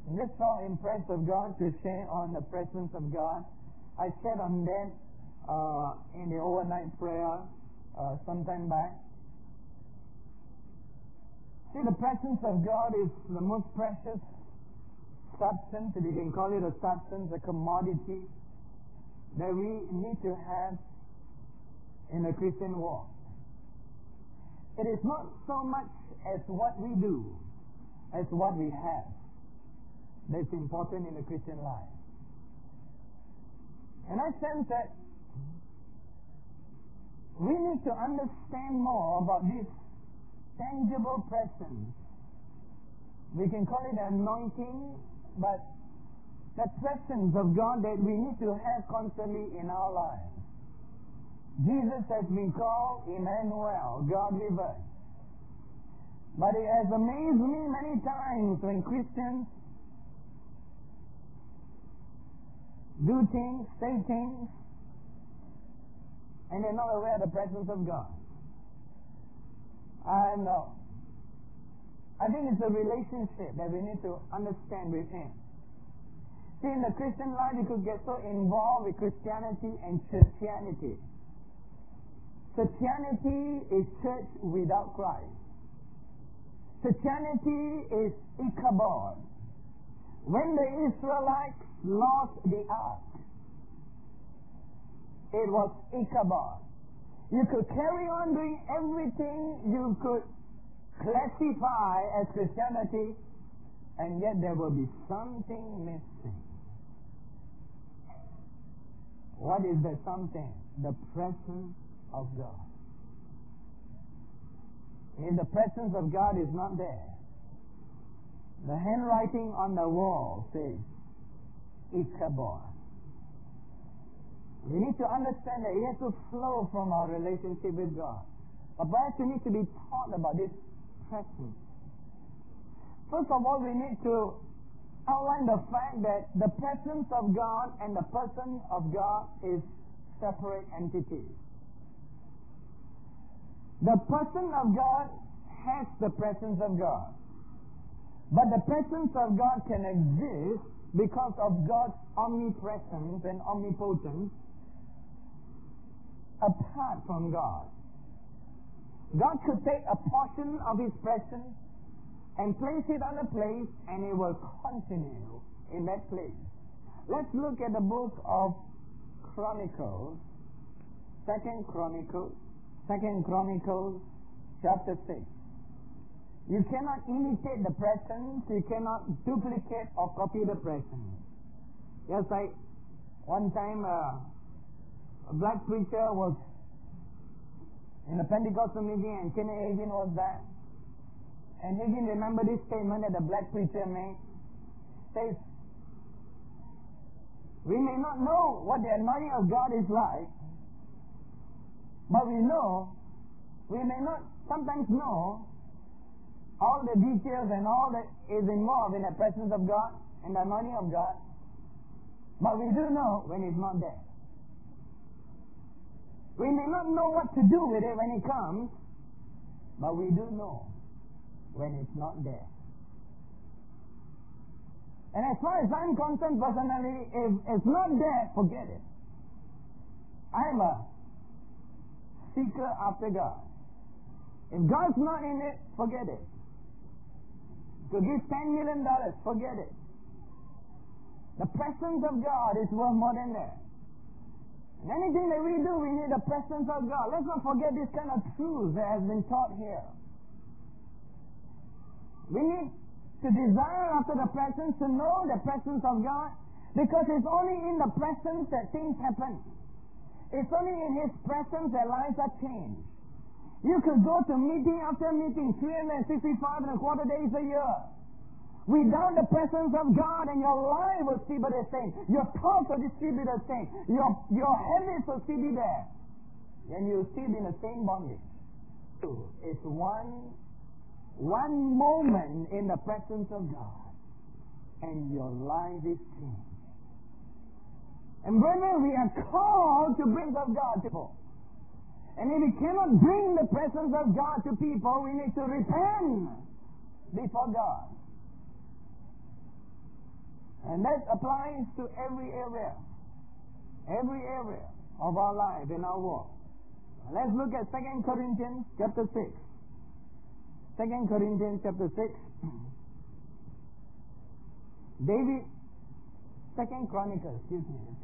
I'm just so impressed of God to share on the presence of God. I shared on that in the overnight prayer some time back. See, the presence of God is the most precious substance, if you can call it a substance, a commodity that we need to have in a Christian walk. It is not so much as what we do, as what we have, that's important in the Christian life. And I sense that we need to understand more about this tangible presence. We can call it anointing, but the presence of God that we need to have constantly in our lives. Jesus has been called Emmanuel, God with us. But it has amazed me many times when Christians do things, say things, and they're not aware of the presence of God. And I think it's a relationship that we need to understand with Him. See, in the Christian life, you could get so involved with Christianity and churchianity. Churchianity is church without Christ. Churchianity is Ichabod. When the Israelites lost the ark, it was Ichabod. You could carry on doing everything you could classify as Christianity, and yet there will be something missing. What is the something? The presence of God. If the presence of God is not there, the handwriting on the wall says Ichabod. We need to understand that it has to flow from our relationship with God. But perhaps we need to be taught about this presence. First of all, we need to outline the fact that the presence of God and the person of God is separate entities. The person of God has the presence of God. But the presence of God can exist because of God's omnipresence and omnipotence apart from God. God could take a portion of His presence and place it on a place, and it will continue in that place. Let's look at the book of Chronicles, 2 Chronicles chapter 6. You cannot imitate the presence, you cannot duplicate or copy the presence. Just like one time a black preacher was in a Pentecostal meeting and Kenny Hagin was there. And Hagin remembered this statement that the black preacher made. Says, we may not know what the anointing of God is like, but we may not sometimes know all the details and all that is involved in the presence of God and the anointing of God, but we do know when it's not there. We may not know what to do with it when it comes, but we do know when it's not there. And as far as I'm concerned personally, if it's not there, forget it. I'm a seeker after God. If God's not in it, forget it. To give $10 million, forget it. The presence of God is worth more than that. And anything that we do, we need the presence of God. Let's not forget this kind of truth that has been taught here. We need to desire after the presence, to know the presence of God, because it's only in the presence that things happen. It's only in His presence that lives are changed. You could go to meeting after meeting, 365 and a quarter days a year. Without the presence of God, and your life will still be the same. Your thoughts will still be the same. Your habits will still be there. And you'll still be in the same bondage. It's one moment in the presence of God, and your life is changed. And brethren, we are called to bring of God to people. And if we cannot bring the presence of God to people, we need to repent before God. And that applies to every area of our life, in our walk. Let's look at 2 Corinthians chapter 6. 2 Corinthians chapter 6. David, 2 Chronicles, 2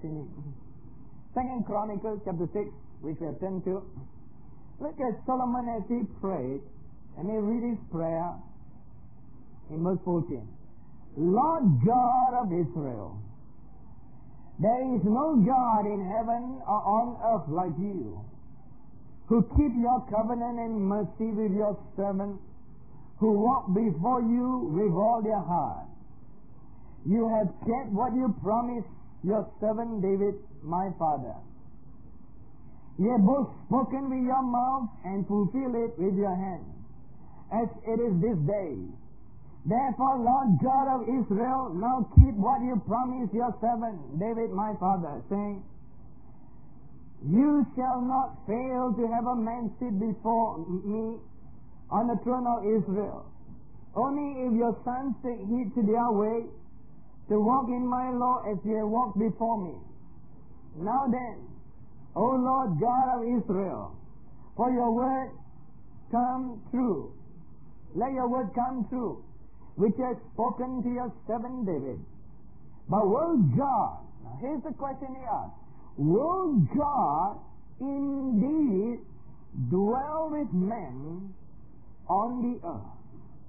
Chronicles chapter 6, which we have turned to. Look at Solomon as he prayed, and he read his prayer in verse 14. Lord God of Israel, there is no God in heaven or on earth like you, who keep your covenant and mercy with your servants, who walk before you with all their heart. You have kept what you promised your servant David, my father. You have both spoken with your mouth and fulfilled it with your hand, as it is this day. Therefore, Lord God of Israel, now keep what you promised your servant David, my father, saying, You shall not fail to have a man sit before me on the throne of Israel. Only if your sons take heed to their way, to walk in my law as ye have walked before me. Now then, O Lord God of Israel, for your word come true. Let your word come true, which you have spoken to your servant David. But will God, now here's the question he asked, will God indeed dwell with men on the earth?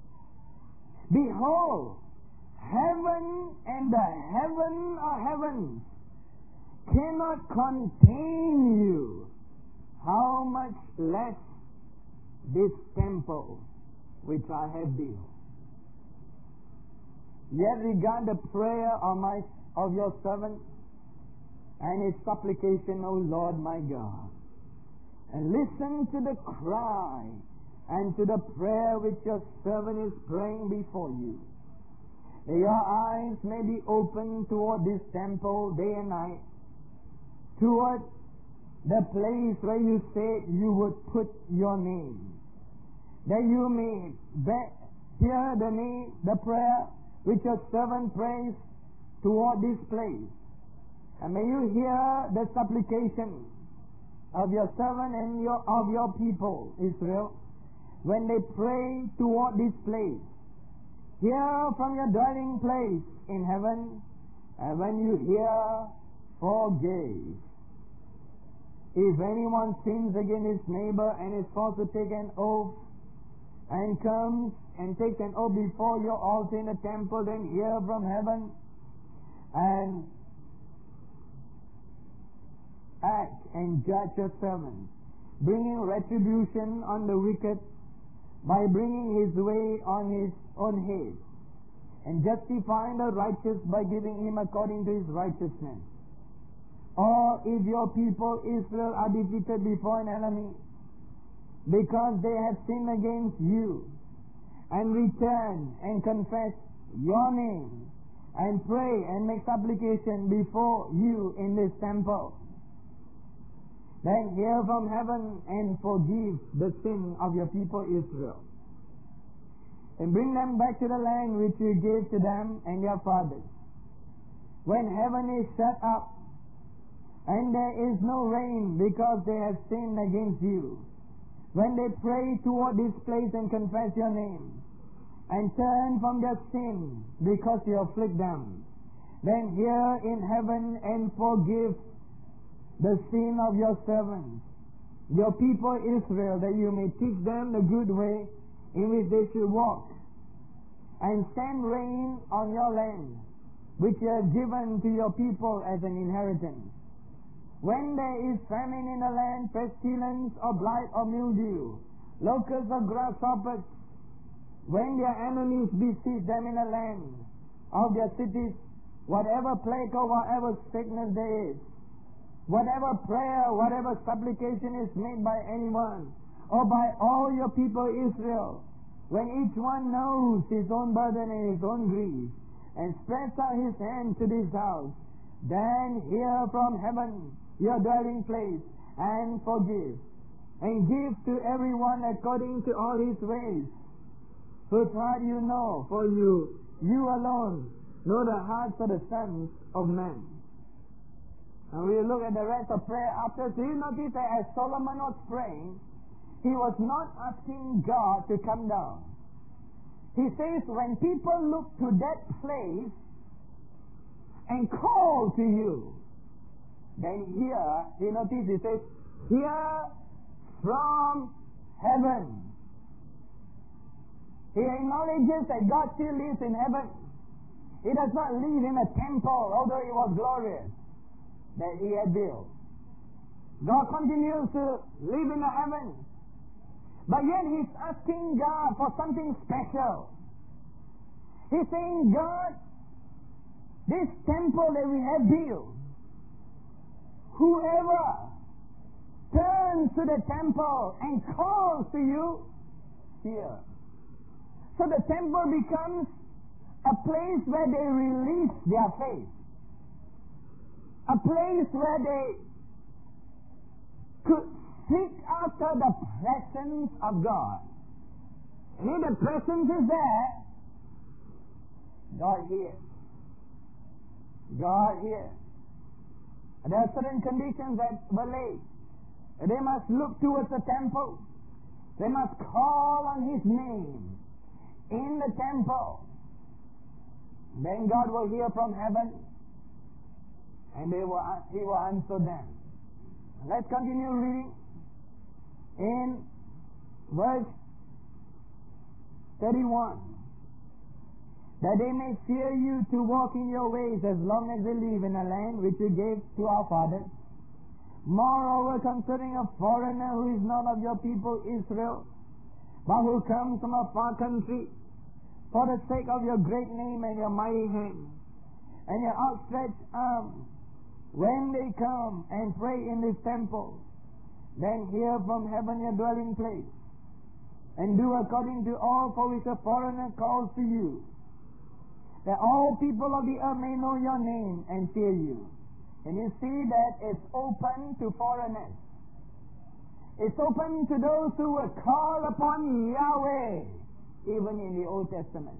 Behold, heaven and the heaven of heavens cannot contain you. How much less this temple which I have built? Yet regard the prayer of your servant and his supplication, O Lord my God, and listen to the cry and to the prayer which your servant is praying before you. That your eyes may be open toward this temple day and night, toward the place where you said you would put your name, that you may hear the prayer which your servant prays toward this place. And may you hear the supplication of your servant and of your people, Israel, when they pray toward this place. Hear from your dwelling place in heaven, and when you hear, forgive. If anyone sins against his neighbor and is forced to take an oath, and comes and takes an oath before your altar in the temple, then hear from heaven and act and judge your servant, bringing retribution on the wicked by bringing his way on his own head, and justifying the righteous by giving him according to his righteousness. Or if your people Israel are defeated before an enemy, because they have sinned against you, and return and confess your name, and pray and make supplication before you in this temple, then hear from heaven and forgive the sin of your people Israel, and bring them back to the land which you gave to them and your fathers. When heaven is shut up, and there is no rain because they have sinned against you, when they pray toward this place and confess your name, and turn from their sin because you afflict them, then hear in heaven and forgive the sin of your servants, your people Israel, that you may teach them the good way in which they should walk, and send rain on your land, which you have given to your people as an inheritance. When there is famine in the land, pestilence or blight or mildew, locusts or grasshoppers, when their enemies besiege them in the land of their cities, whatever plague or whatever sickness there is, whatever prayer, whatever supplication is made by anyone, or by all your people Israel, when each one knows his own burden and his own grief, and spreads out his hand to this house, then hear from heaven your dwelling place, and forgive, and give to everyone according to all his ways. Whose heart you know, for you alone know the hearts of the sons of men. And we look at the rest of prayer after. So you notice that as Solomon was praying, he was not asking God to come down. He says, when people look to that place and call to you, then here, you notice he says, hear from heaven. He acknowledges that God still lives in heaven. He does not live in a temple, although it was glorious that he had built. God continues to live in the heavens. But yet he's asking God for something special. He's saying, God, this temple that we have built, whoever turns to the temple and calls to you, here. So the temple becomes a place where they release their faith. A place where they could seek after the presence of God. And if the presence is there, God hears. God hears. There are certain conditions that were laid. They must look towards the temple. They must call on His name in the temple. Then God will hear from heaven, and He will answer them. Let's continue reading in verse 31. That they may fear you to walk in your ways as long as they live in a land which you gave to our fathers. Moreover, concerning a foreigner who is not of your people Israel, but who comes from a far country, for the sake of your great name and your mighty hand, and your outstretched arm, when they come and pray in this temple, then hear from heaven your dwelling place, and do according to all for which a foreigner calls to you, that all people of the earth may know your name and fear you. And you see that it's open to foreigners. It's open to those who will call upon Yahweh, even in the Old Testament.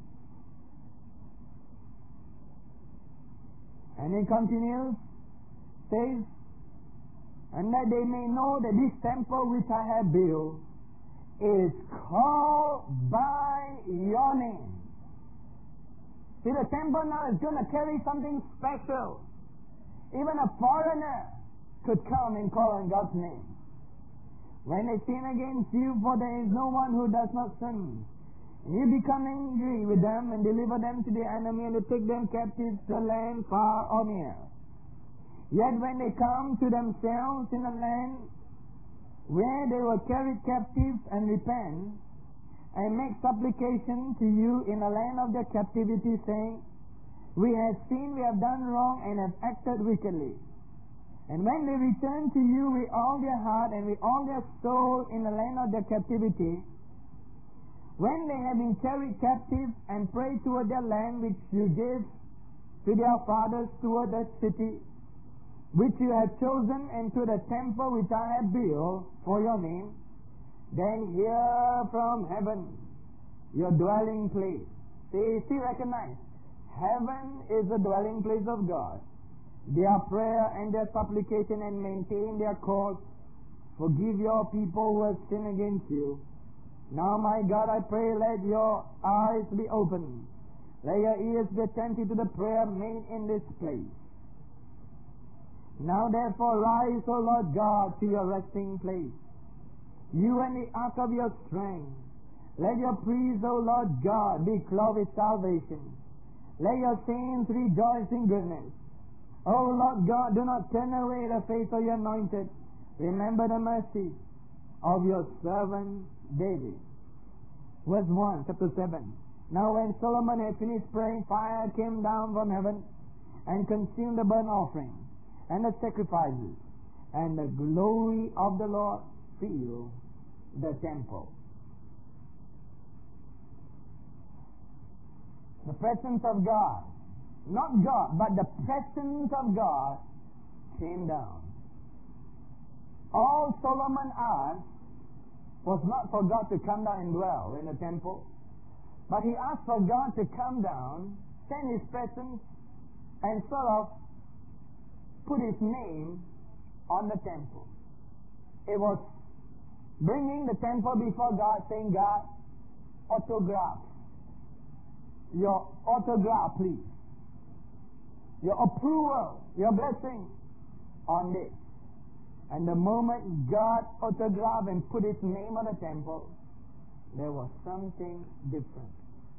And it continues, says, and that they may know that this temple which I have built is called by your name. See, the temple now is going to carry something special. Even a foreigner could come and call on God's name. When they sin against you, for there is no one who does not sin. And you become angry with them and deliver them to the enemy and to take them captive to a land far or near. Yet when they come to themselves in a land where they were carried captive and repent, and make supplication to you in the land of their captivity, saying, we have sinned, we have done wrong, and have acted wickedly. And when they return to you with all their heart and with all their soul in the land of their captivity, when they have been carried captive and pray toward their land which you gave to their fathers, toward that city which you have chosen, and to the temple which I have built for your name, then hear from heaven your dwelling place. See, recognize, heaven is the dwelling place of God. Their prayer and their supplication, and maintain their cause. Forgive your people who have sinned against you. Now, my God, I pray, let your eyes be opened. Let your ears be attentive to the prayer made in this place. Now, therefore, rise, O Lord God, to your resting place, you and the ark of your strength. Let your priests, O Lord God, be clothed with salvation. Let your saints rejoice in goodness. O Lord God, do not turn away the face of your anointed. Remember the mercy of your servant David. Verse 1, chapter 7. Now when Solomon had finished praying, fire came down from heaven and consumed the burnt offering and the sacrifices, and the glory of the Lord filled the temple. The presence of God, not God, but the presence of God came down. All Solomon asked was not for God to come down and dwell in the temple, but he asked for God to come down sent His presence and sort of put His name on the temple. It was bringing the temple before God, saying, God, autograph. Your autograph, please. Your approval, your blessing on this. And the moment God autographed and put His name on the temple, there was something different.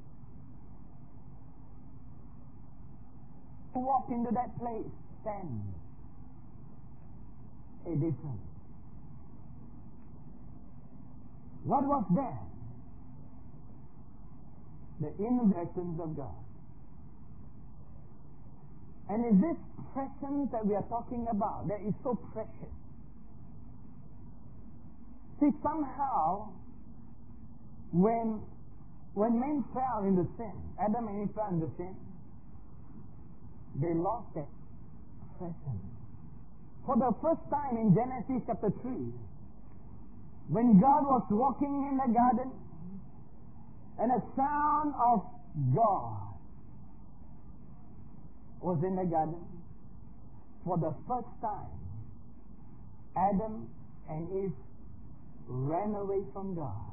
Who walked into that place then? A difference. What was there? The inner presence of God. And is this presence that we are talking about that is so precious? See, somehow, when men fell into sin, Adam and Eve fell into sin, they lost that presence. For the first time in Genesis chapter 3, when God was walking in the garden, and a sound of God was in the garden, for the first time, Adam and Eve ran away from God.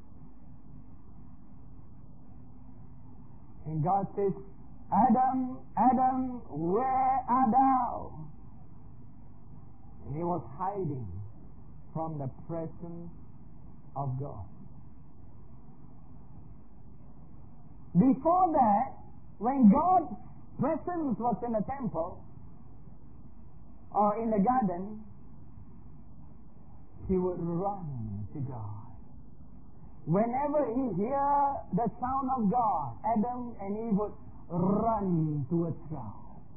And God says, Adam, Adam, where art thou? And he was hiding from the presence of God. Before that, when God's presence was in the temple or in the garden, he would run to God. Whenever he heard the sound of God, Adam and Eve would run towards God.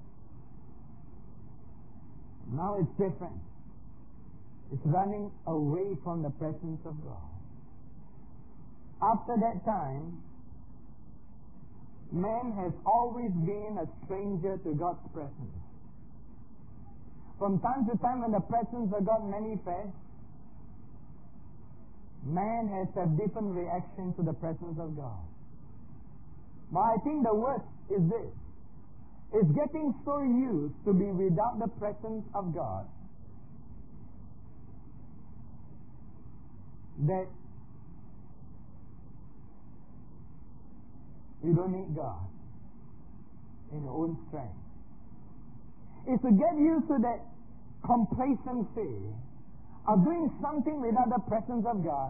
Now it's different. It's running away from the presence of God. After that time, man has always been a stranger to God's presence. From time to time when the presence of God manifests, man has a different reaction to the presence of God. But I think the worst is this. It's getting so used to be without the presence of God that you don't need God in your own strength. It's to get used to that complacency of doing something without the presence of God.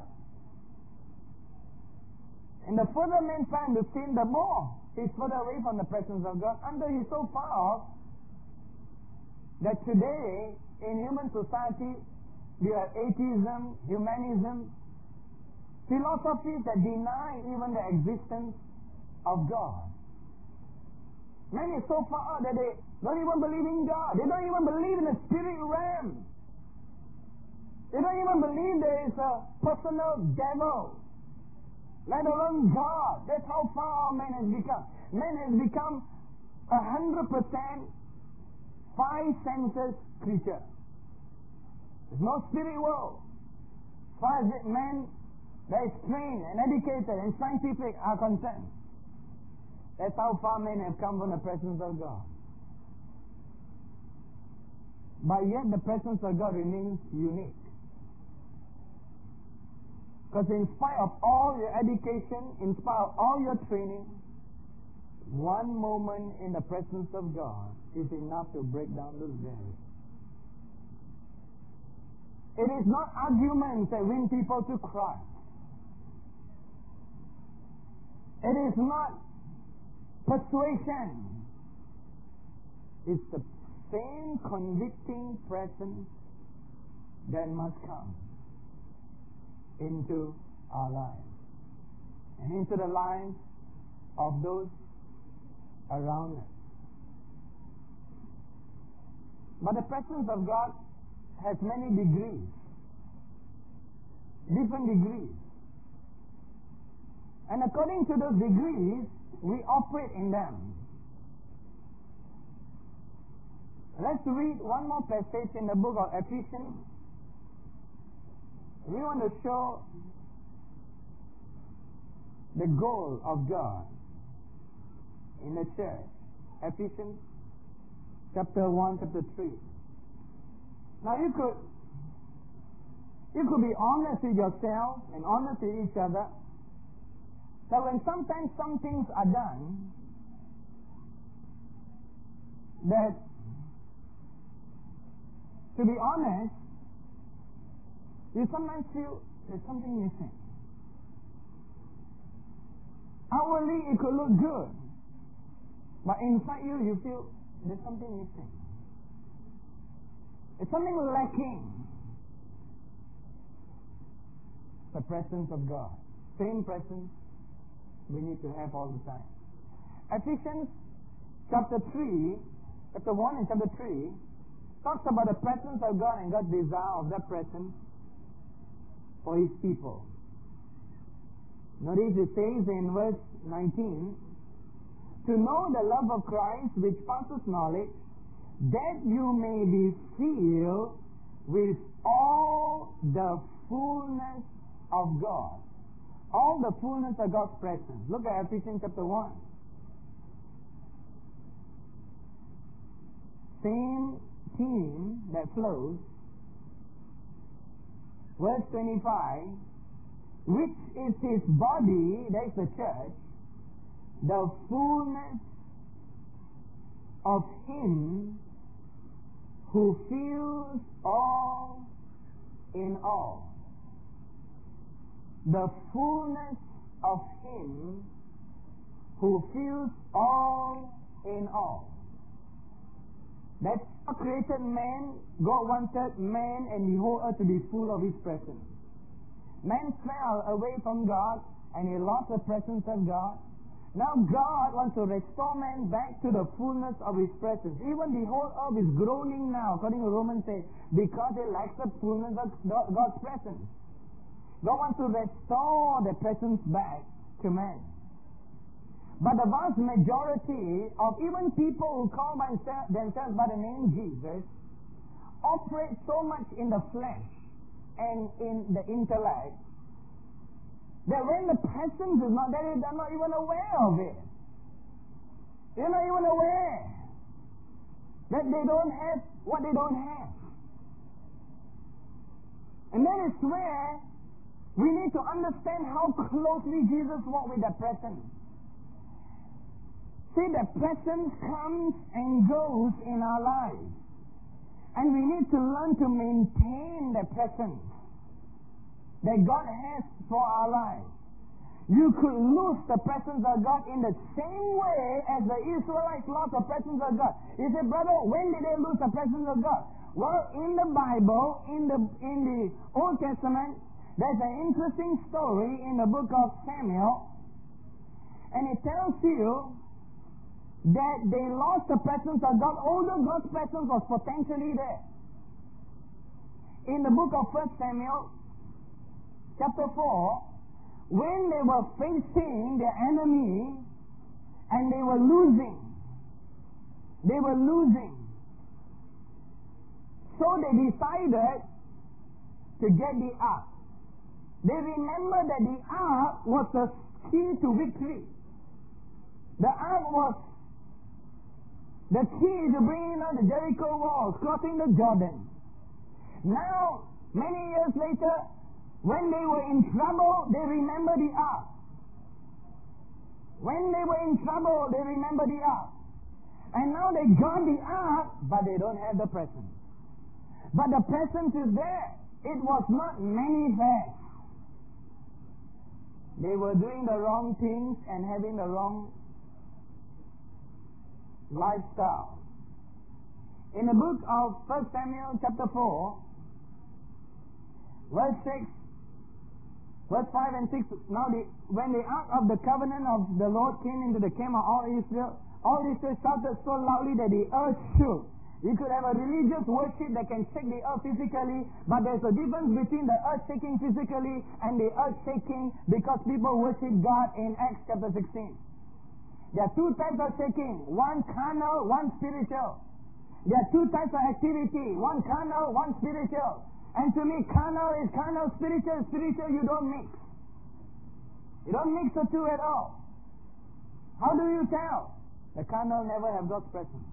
And the further man finds to sin, the more he's further away from the presence of God, until he's so far off that today in human society we have atheism, humanism, philosophies that deny even the existence of God. Man is so far that they don't even believe in God. They don't even believe in the spirit realm. They don't even believe there is a personal devil, let alone God. That's how far man has become. Man has become 100% five senses creature. There's no spirit world. As far as man that is trained and educated and scientific are concerned, that's how far men have come from the presence of God. But yet the presence of God remains unique. Because in spite of all your education, in spite of all your training, one moment in the presence of God is enough to break down those barriers. It is not arguments that win people to Christ. It is not persuasion. It's the same convicting presence that must come into our lives and into the lives of those around us. But the presence of God has many degrees, different degrees. And according to those degrees, we operate in them. Let's read one more passage in the book of Ephesians. We want to show the goal of God in the church. Ephesians chapter 1, chapter 3. Now you could be honest with yourself and honest with each other. That when sometimes some things are done, that to be honest, you sometimes feel there's something missing. Outwardly it could look good, but inside you feel there's something missing. There's something lacking. The presence of God. Same presence we need to have all the time. Ephesians chapter 1 and chapter 3 talks about the presence of God and God's desire of that presence for His people. Notice it says in verse 19, to know the love of Christ which passes knowledge, that you may be filled with all the fullness of God. All the fullness of God's presence. Look at Ephesians chapter 1. Same theme that flows. Verse 25, which is His body, that is the church, the fullness of Him who fills all in all. The fullness of Him who fills all in all. That's God created man. God wanted man and the whole earth to be full of His presence. Man fell away from God and he lost the presence of God. Now God wants to restore man back to the fullness of His presence. Even the whole earth is groaning now, according to Romans 8, because it lacks the fullness of God's presence. God wants to restore the presence back to man. But the vast majority of even people who call themselves by the name Jesus operate so much in the flesh and in the intellect that when the presence is not there, they're not even aware of it. They're not even aware that they don't have what they don't have. And that is where we need to understand how closely Jesus walked with the presence. See, the presence comes and goes in our lives. And we need to learn to maintain the presence that God has for our lives. You could lose the presence of God in the same way as the Israelites lost the presence of God. You say, brother, when did they lose the presence of God? Well, in the Bible, in the Old Testament, there's an interesting story in the book of Samuel. And it tells you that they lost the presence of God, although God's presence was potentially there. In the book of 1 Samuel, chapter 4, when they were facing their enemy and they were losing, so they decided to get the ark. They remembered that the ark was the key to victory. The ark was the key to bringing down the Jericho walls, crossing the Jordan. Now, many years later, when they were in trouble, they remember the ark. When they were in trouble, they remember the ark. And now they got the ark, but they don't have the presence. But the presence is there. It was not manifest. They were doing the wrong things and having the wrong lifestyle. In the book of 1 Samuel chapter 4, verse 6, verse 5 and 6, now when the ark of the covenant of the Lord came into the camp of all Israel shouted so loudly that the earth shook. You could have a religious worship that can shake the earth physically, but there's a difference between the earth shaking physically and the earth shaking because people worship God in Acts chapter 16. There are two types of shaking, one carnal, one spiritual. There are two types of activity, one carnal, one spiritual. And to me, carnal is carnal, spiritual is spiritual, you don't mix. You don't mix the two at all. How do you tell? The carnal never have God's presence.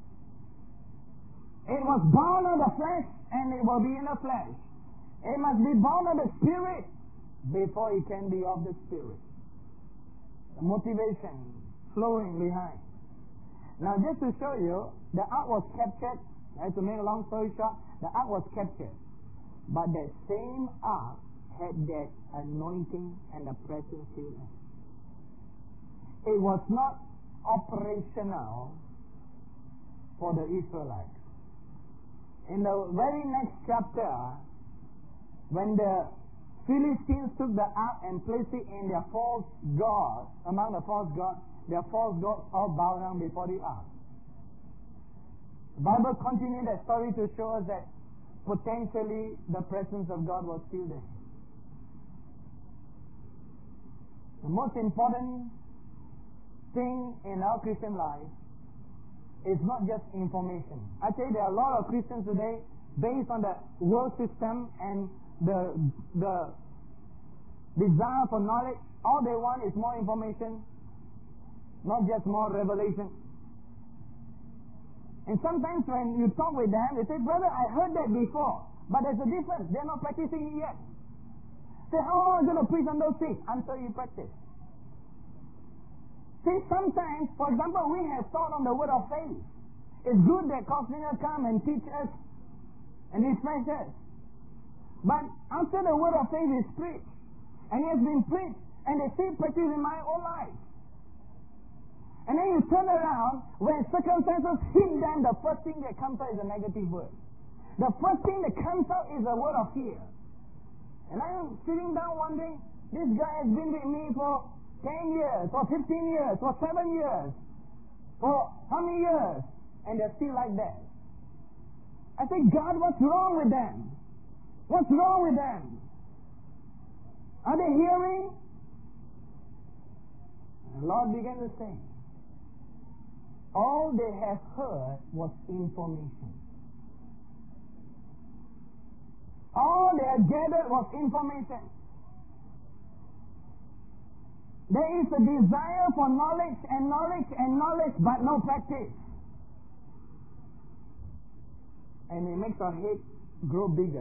It was born of the flesh and it will be in the flesh. It must be born of the Spirit before it can be of the Spirit. The motivation flowing behind. Now just to show you, the ark was captured. To make a long story short, the ark was captured. But that same ark had that anointing and the presence still in. It was not operational for the Israelites. In the very next chapter, when the Philistines took the ark and placed it in their false gods, among the false gods, their false gods all bow down before the ark. The Bible continued that story to show us that potentially the presence of God was still there. The most important thing in our Christian life is not just information. I tell you, there are a lot of Christians today, based on the world system and the desire for knowledge, all they want is more information, not just more revelation. And sometimes when you talk with them, they say, brother, I heard that before, but there's a difference. They're not practicing it yet. Say, how am I going to preach on those things? Until you practice. See, sometimes, for example, we have taught on the word of faith. It's good that Costlinger come and teach us and refresh us. But after the word of faith is preached, and it has been preached, and they see practice in my own life. And then you turn around, when circumstances hit them, the first thing that comes out is a negative word. The first thing that comes out is a word of fear. And I'm sitting down wondering, this guy has been with me for 10 years, for 15 years, for 7 years, for how many years? And they're still like that. I say, God, what's wrong with them? What's wrong with them? Are they hearing? And the Lord began to say, all they have heard was information. All they had gathered was information. There is a desire for knowledge and knowledge and knowledge, but no practice. And it makes our head grow bigger,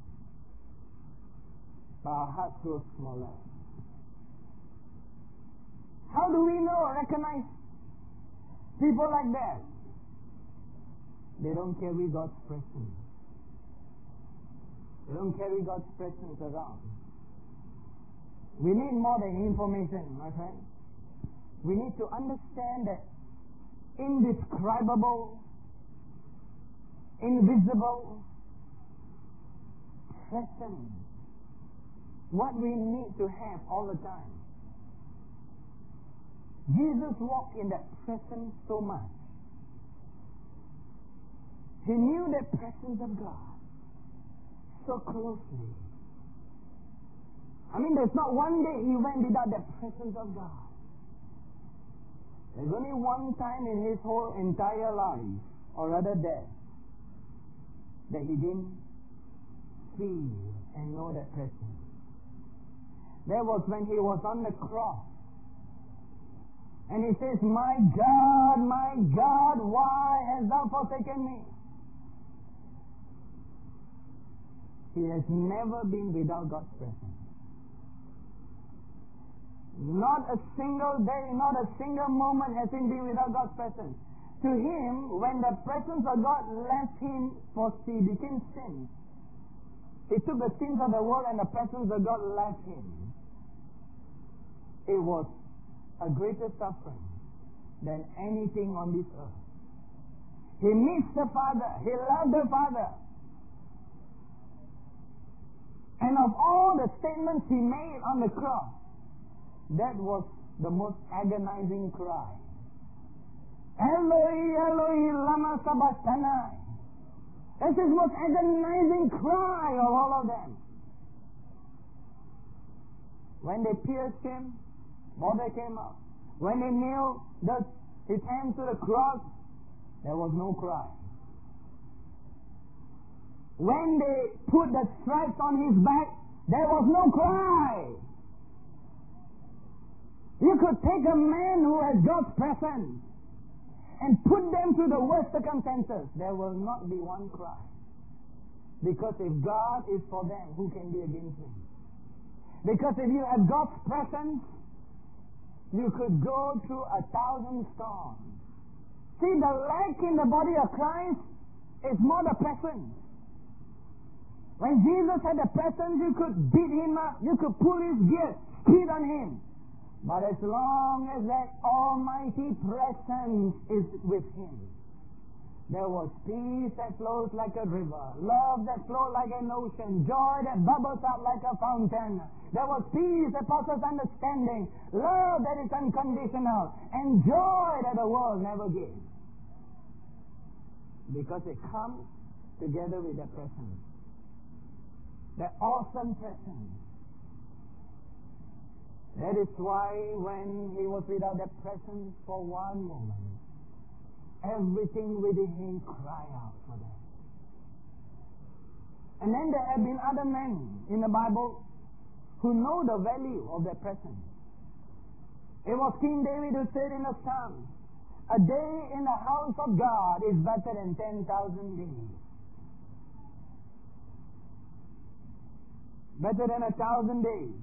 but our hearts grow smaller. How do we know or recognize people like that? They don't carry God's presence. They don't carry God's presence around. We need more than information, my friend. We need to understand that indescribable, invisible presence. What we need to have all the time. Jesus walked in that presence so much. He knew the presence of God so closely. I mean, there's not one day he went without the presence of God. There's only one time in his whole entire life, or rather death, that he didn't feel and know that presence. That was when he was on the cross. And he says, my God, why hast thou forsaken me? He has never been without God's presence. Not a single day, not a single moment has he been without God's presence. To him, when the presence of God left him, for he became sin. He took the sins of the world and the presence of God left him. It was a greater suffering than anything on this earth. He missed the Father. He loved the Father. And of all the statements he made on the cross, that was the most agonizing cry. Eloi, Eloi, lama sabachthani. That's his most agonizing cry of all of them. When they pierced him, water came up. When they nailed his hands to the cross, there was no cry. When they put the stripes on his back, there was no cry. You could take a man who has God's presence and put them through the worst circumstances, there will not be one cry. Because if God is for them, who can be against them? Because if you have God's presence, you could go through 1,000 storms. See, the lack in the body of Christ is more the presence. When Jesus had the presence, you could beat him up, you could pull his gear, spit on him. But as long as that almighty presence is with him, there was peace that flows like a river, love that flows like an ocean, joy that bubbles up like a fountain. There was peace that passes understanding, love that is unconditional, and joy that the world never gives. Because it comes together with the presence. The awesome presence. That is why when he was without the presence for one moment, everything within him cried out for them. And then there have been other men in the Bible who know the value of their presence. It was King David who said in the Psalm, a day in the house of God is better than 10,000 days. Better than 1,000 days.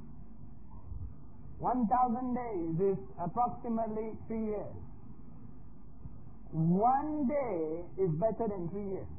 1,000 days is approximately 3 years. 1 day is better than 3 years.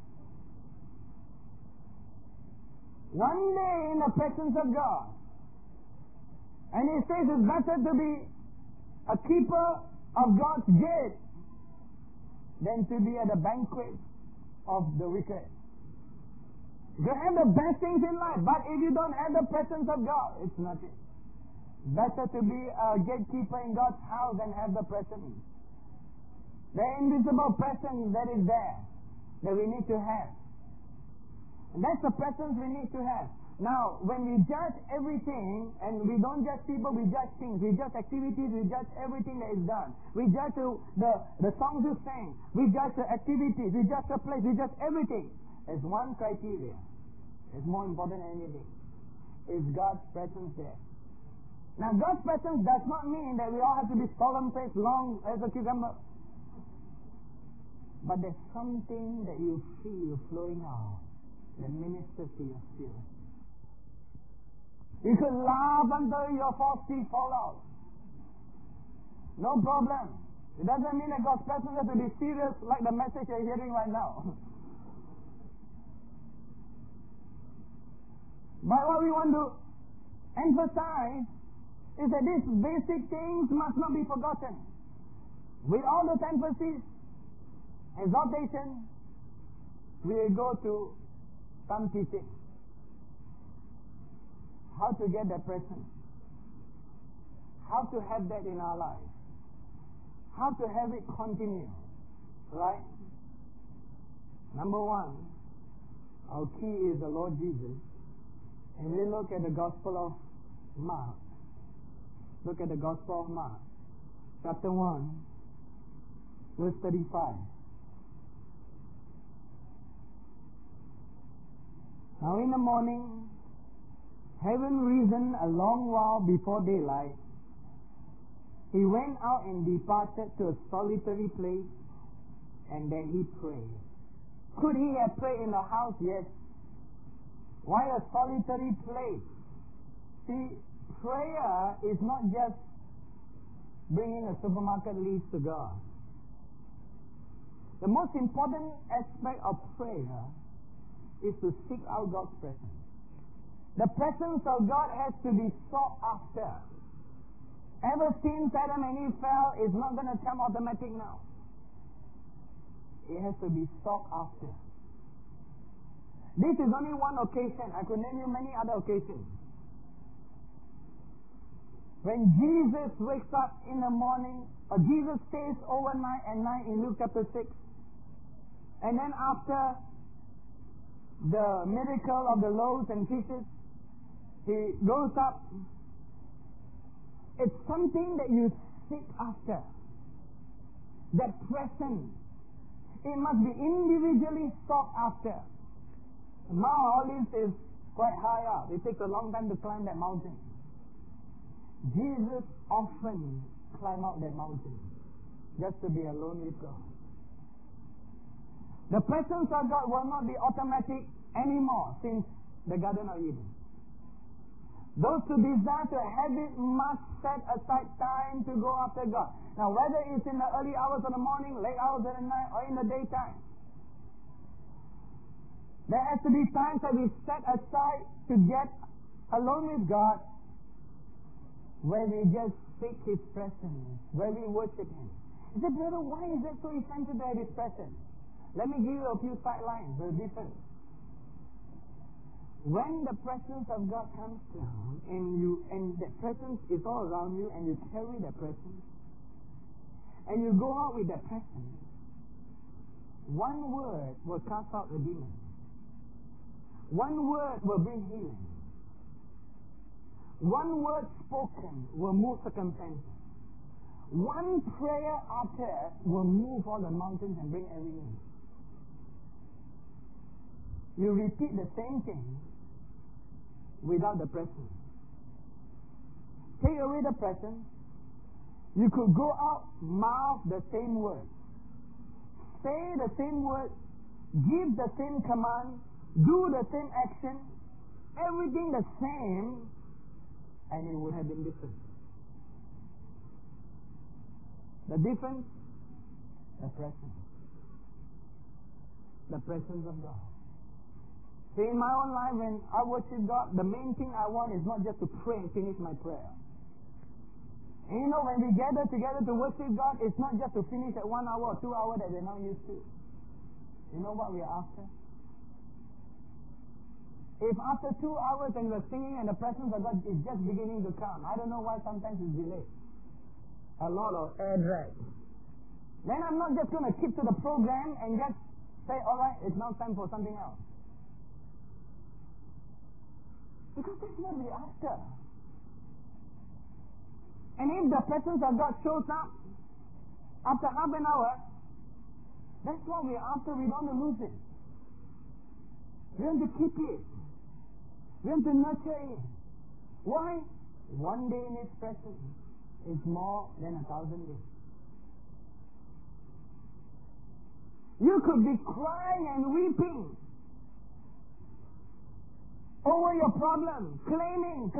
1 day in the presence of God. And he says it's better to be a keeper of God's gate than to be at the banquet of the wicked. You can have the best things in life, but if you don't have the presence of God, it's nothing. Better to be a gatekeeper in God's house than have the presence. The invisible presence that is there, that we need to have. And that's the presence we need to have. Now, when we judge everything, and we don't judge people, we judge things. We judge activities, we judge everything that is done. We judge the songs you sing. We judge the activities, we judge the place, we judge everything. There's one criteria. It's more important than anything. Is God's presence there? Now, God's presence does not mean that we all have to be solemn-faced, long as a cucumber. But there's something that you feel flowing out that ministers to your spirit. You could laugh until your false teeth fall out. No problem. It doesn't mean that God's presence has to be serious like the message you're hearing right now. But what we want to emphasize is that these basic things must not be forgotten. With all those emphasis, exhortation, we will go to some teaching. How to get that presence. How to have that in our lives. How to have it continue. Right? Number one, our key is the Lord Jesus. And we look at the Gospel of Mark. Look at the Gospel of Mark. Chapter 1, verse 35. Now in the morning, having risen a long while before daylight, he went out and departed to a solitary place, and there he prayed. Could he have prayed in the house? Yes. Why a solitary place? See, prayer is not just bringing a supermarket list to God. The most important aspect of prayer is to seek out God's presence. The presence of God has to be sought after. Ever since Adam and Eve fell, it's not going to come automatic now. It has to be sought after. This is only one occasion. I could name you many other occasions. When Jesus wakes up in the morning, or Jesus stays overnight at night in Luke chapter 6. And then after the miracle of the loaves and fishes, he goes up. It's something that you seek after. That presence. It must be individually sought after. Mount Olives is quite high up. It takes a long time to climb that mountain. Jesus often climbed out that mountain just to be alone with God. The presence of God will not be automatic anymore since the Garden of Eden. Those who desire to have it must set aside time to go after God. Now, whether it's in the early hours of the morning, late hours of the night, or in the daytime, there has to be times that we set aside to get alone with God, where we just seek His presence, where we worship Him. You say, brother, why is it so essential to have His presence? Let me give you a few sidelines, the difference. When the presence of God comes down and the presence is all around you and you carry the presence and you go out with the presence, one word will cast out the demon. One word will bring healing. One word spoken will move circumstances. One prayer uttered will move all the mountains and bring every need. You repeat the same thing without the presence. Take away the presence. You could go out, mouth the same word, say the same word, give the same command, do the same action, everything the same, and it would have been different. The difference? The presence. The presence of God. See, in my own life, when I worship God, the main thing I want is not just to pray and finish my prayer. And you know, when we gather together to worship God, it's not just to finish at 1 hour or 2 hours that we're not used to. You know what we're after? If after 2 hours and we're singing and the presence of God is just beginning to come, I don't know why sometimes it's delayed. A lot of air drag. Then I'm not just going to keep to the program and just say, all right, it's now time for something else. Because that's what we're after. And if the presence of God shows up after half an hour, that's what we're after. We don't want to lose it. We want to keep it. We want to nurture it. Why? One day in His presence is more than 1,000 days. You could be crying and weeping over your problem, claiming.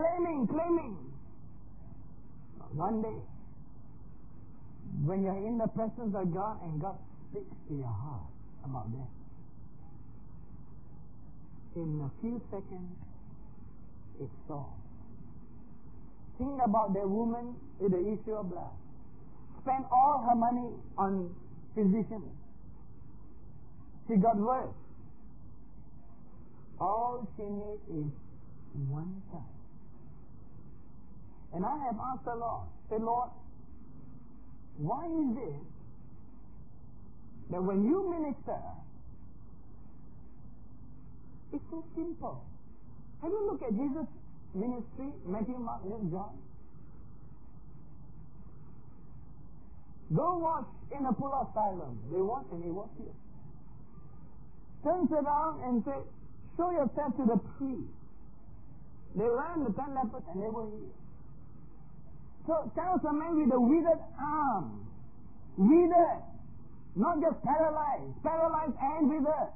One day, when you're in the presence of God and God speaks to your heart about that, in a few seconds, it's solved. Think about the woman with the issue of blood. Spent all her money on physicians. She got worse. All she needs is one touch. And I have asked the Lord, say, Lord, why is it that when you minister, it's so simple? Have you looked at Jesus' ministry, Matthew, Mark, Luke, John? Go wash in a pool of Siloam. They wash and he was healed. Turns around and says, show yourself to the priest. They ran the 10 lepers and they were healed. So tells a man with a withered arm. Withered. Not just paralyzed. Paralyzed and withered.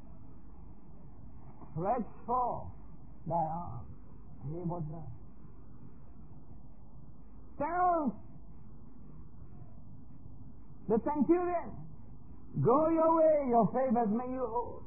Stretch forth thy arm. And he was done. Tells the centurion, go your way, your faith has made you whole.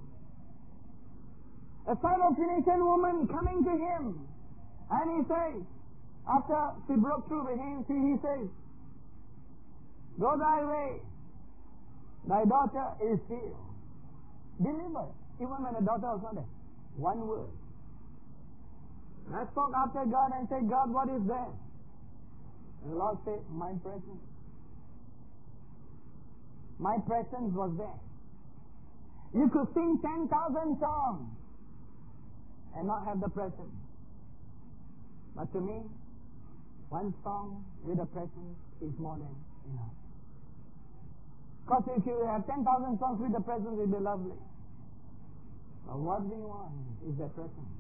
A Syrophoenician woman coming to him, and he says, after she broke through with him, he says, go thy way, thy daughter is healed. Delivered, even when the daughter was not there. One word. And I spoke after God and said, God, what is that? And the Lord said, my presence. My presence was there. You could sing 10,000 songs and not have the presence. But to me, one song with the presence is more than enough. Because if you have 10,000 songs with the presence, it will be lovely. But what we want is the presence.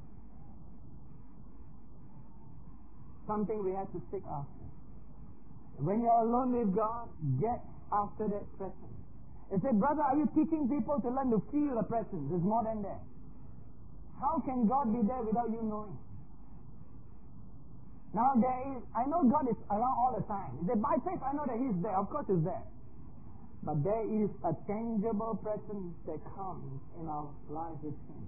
Something we have to seek after. When you're alone with God, get after that presence. They say, brother, are you teaching people to learn to feel the presence? There's more than that. How can God be there without you knowing? Now I know God is around all the time. By faith I know that He's there. Of course He's there. But there is a tangible presence that comes in our life with Him.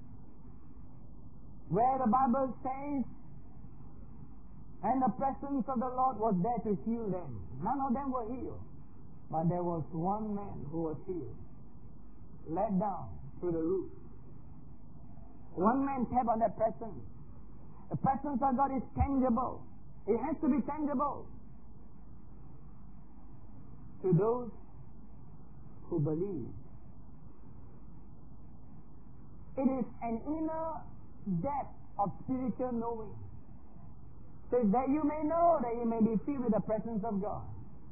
Where the Bible says, and the presence of the Lord was there to heal them. None of them were healed. But there was one man who was healed. Let down through the roof. One man tapped on that presence. The presence of God is tangible. It has to be tangible to those who believe. It is an inner depth of spiritual knowing. Says that you may know, that you may be filled with the presence of God.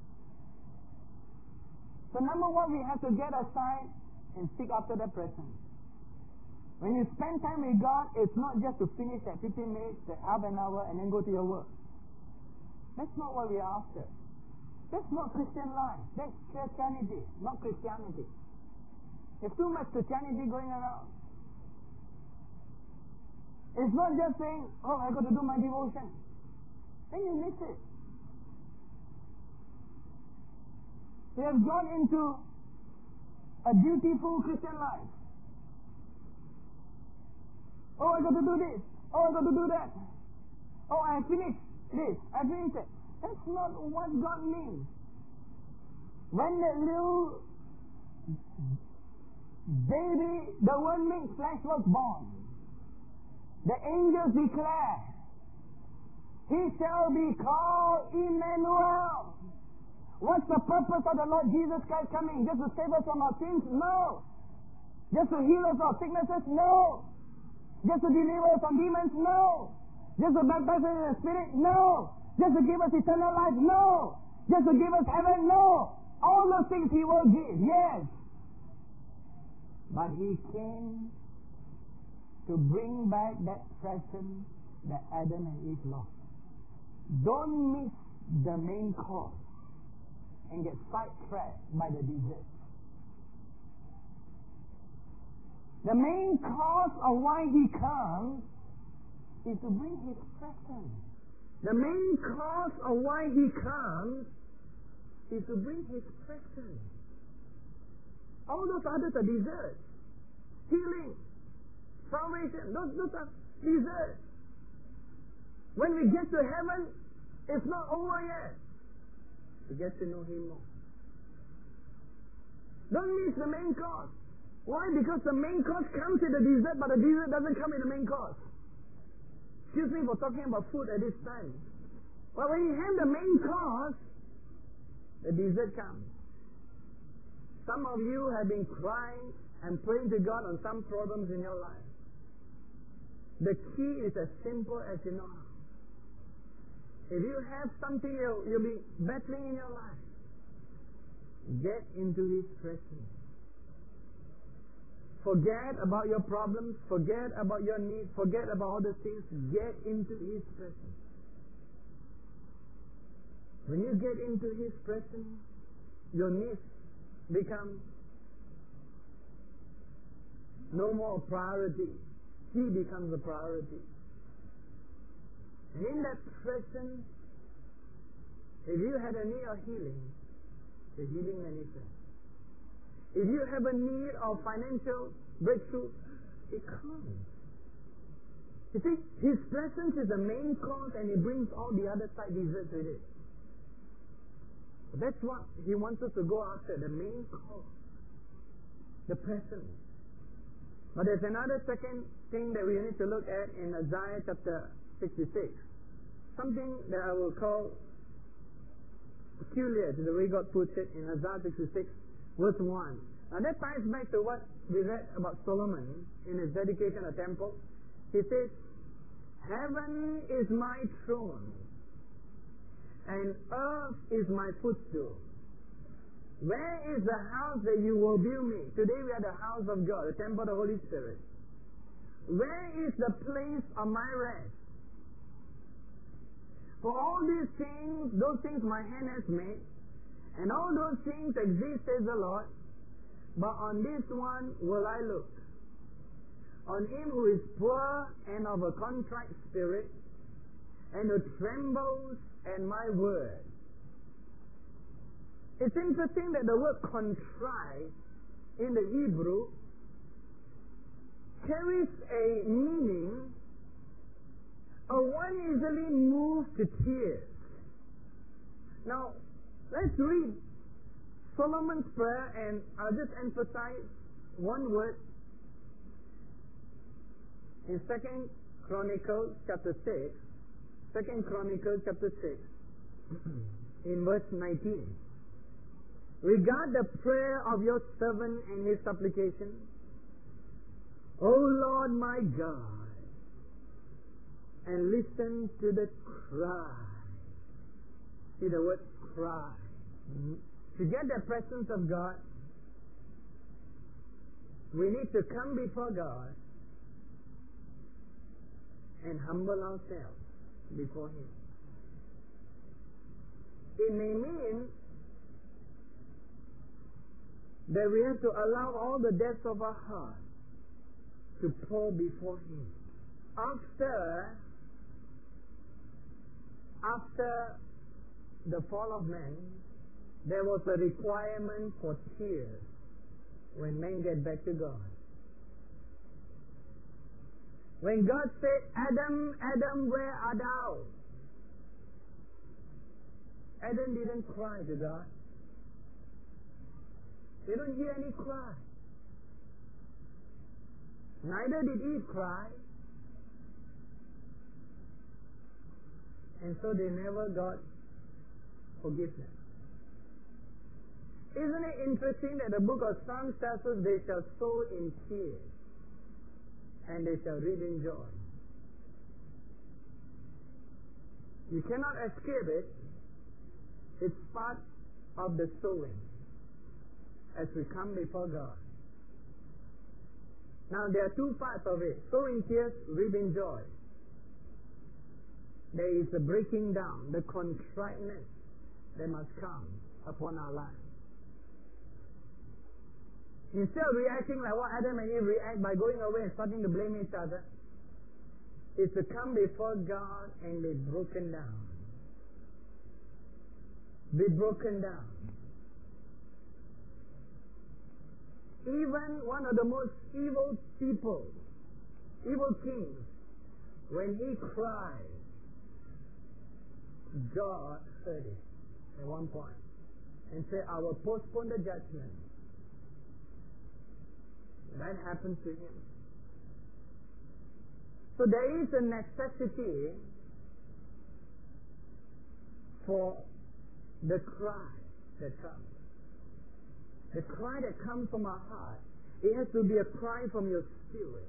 So number one, we have to get aside and seek after the presence. When you spend time with God, it's not just to finish that 15 minutes, that half an hour, and then go to your work. That's not what we are after. That's not Christian life. That's Christianity, not Christianity. There's too much Christianity going around. It's not just saying, oh, I got to do my devotion. Then you miss it. We have gone into a dutiful Christian life. Oh, I got to do this. Oh, I got to do that. Oh, I finished this. I finished it. That's not what God means. When the little baby, the one-winged flesh was born, the angels declare, He shall be called Emmanuel. What's the purpose of the Lord Jesus Christ coming? Just to save us from our sins? No. Just to heal us of sicknesses? No. Just to deliver us from demons? No. Just to baptize us in the Spirit? No. Just to give us eternal life? No. Just to give us heaven? No. All those things He will give, yes. But He came to bring back that presence that Adam and Eve lost. Don't miss the main course and get sidetracked by the dessert. The main cause of why He comes is to bring His presence. The main cause of why He comes is to bring His presence. All those others are desserts. Healing, salvation, those are desserts. When we get to heaven, it's not over yet. We get to know Him more. Don't miss the main cause. Why? Because the main course comes in the dessert, but the dessert doesn't come in the main course. Excuse me for talking about food at this time. But when you have the main course, the dessert comes. Some of you have been crying and praying to God on some problems in your life. The key is as simple as you know how. If you have something you'll be battling in your life, get into His presence. Forget about your problems, forget about your needs, forget about all the things. Get into His presence. When you get into His presence, your needs become no more a priority. He becomes a priority. And in that presence, if you had a need of healing, the healing manifests. If you have a need of financial breakthrough, it comes. You see, His presence is the main cause and He brings all the other side desserts with it. That's what He wants us to go after, the main cause. The presence. But there's another second thing that we need to look at in Isaiah chapter 66. Something that I will call peculiar to the way God puts it in Isaiah 66. Verse 1. Now that ties back to what we read about Solomon in his dedication of the temple. He says, Heaven is my throne, and earth is my footstool. Where is the house that you will build me? Today we are the house of God, the temple of the Holy Spirit. Where is the place of my rest? For all these things, those things my hand has made, and all those things exist, says the Lord, but on this one will I look, on him who is poor and of a contrite spirit, and who trembles at my word. It's interesting that the word contrite in the Hebrew carries a meaning of one easily moved to tears. Now, let's read Solomon's prayer, and I'll just emphasize one word in 2 Chronicles chapter 6, 2 Chronicles chapter 6, in verse 19. Regard the prayer of your servant and his supplication, O Lord my God, and listen to the cry. See the word cry. To get the presence of God, we need to come before God and humble ourselves before Him. It may mean that we have to allow all the depths of our heart to pour before Him. After the fall of man, there was a requirement for tears when men get back to God. When God said, Adam, Adam, where art thou? Adam didn't cry to God. They don't hear any cry. Neither did Eve cry. And so they never got forgiveness. Isn't it interesting that the book of Psalms tells us they shall sow in tears and they shall reap in joy? You cannot escape it. It's part of the sowing as we come before God. Now there are two parts of it. Sow in tears, reap in joy. There is a breaking down, the contriteness that must come upon our lives. Instead of reacting like what Adam and Eve react by going away and starting to blame each other, is to come before God and be broken down. Be broken down. Even one of the most evil people, evil kings, when he cried, God heard it at one point and said, I will postpone the judgment. That happened to him. So there is a necessity for the cry that comes. The cry that comes from our heart, it has to be a cry from your spirit.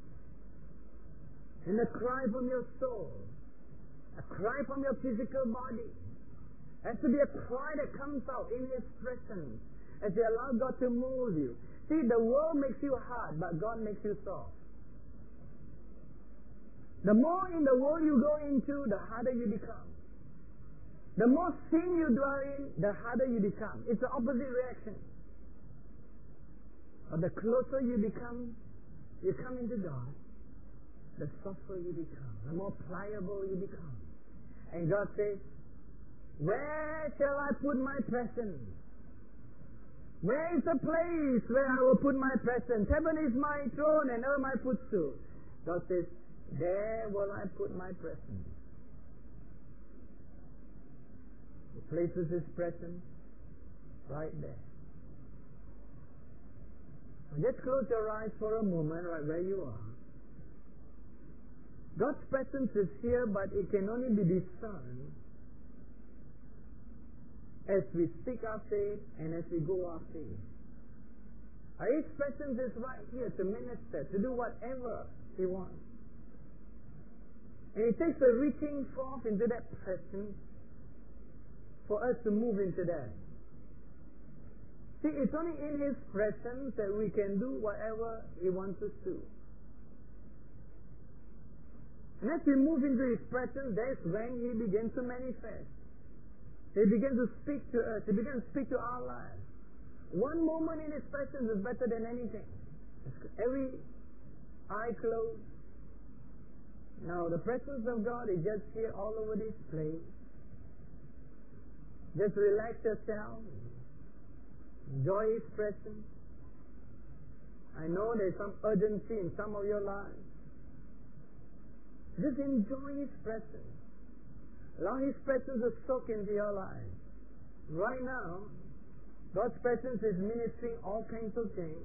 And a cry from your soul. A cry from your physical body. It has to be a cry that comes out in His presence as you allow God to mold you. See, the world makes you hard, but God makes you soft. The more in the world you go into, the harder you become. The more sin you dwell in, the harder you become. It's the opposite reaction. But the closer you come into God, the softer you become, the more pliable you become. And God says, where shall I put my presence? Where is the place where I will put my presence? Heaven is my throne and earth my footstool. God says, there will I put my presence. He places His presence right there. Just close your eyes for a moment right where you are. God's presence is here, but it can only be discerned as we speak our faith and as we go our faith. His presence is right here to minister, to do whatever He wants. And it takes a reaching forth into that presence for us to move into that. See, it's only in His presence that we can do whatever He wants us to. And as we move into His presence, that's when He begins to manifest. He begins to speak to us. He begins to speak to our lives. One moment in His presence is better than anything. Every eye closed. Now the presence of God is just here all over this place. Just relax yourself. Enjoy His presence. I know there's some urgency in some of your lives. Just enjoy His presence. Allow His presence to soak into your life. Right now, God's presence is ministering all kinds of things.